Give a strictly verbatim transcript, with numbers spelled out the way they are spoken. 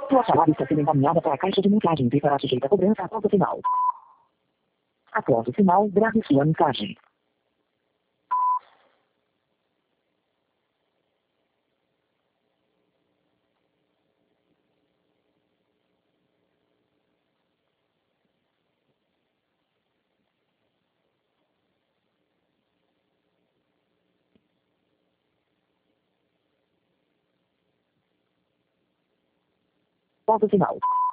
Sua chamada está sendo encaminhada para a caixa de mensagens e será sujeita a cobrança após o sinal. Após o sinal, grave sua mensagem. Após o sinal.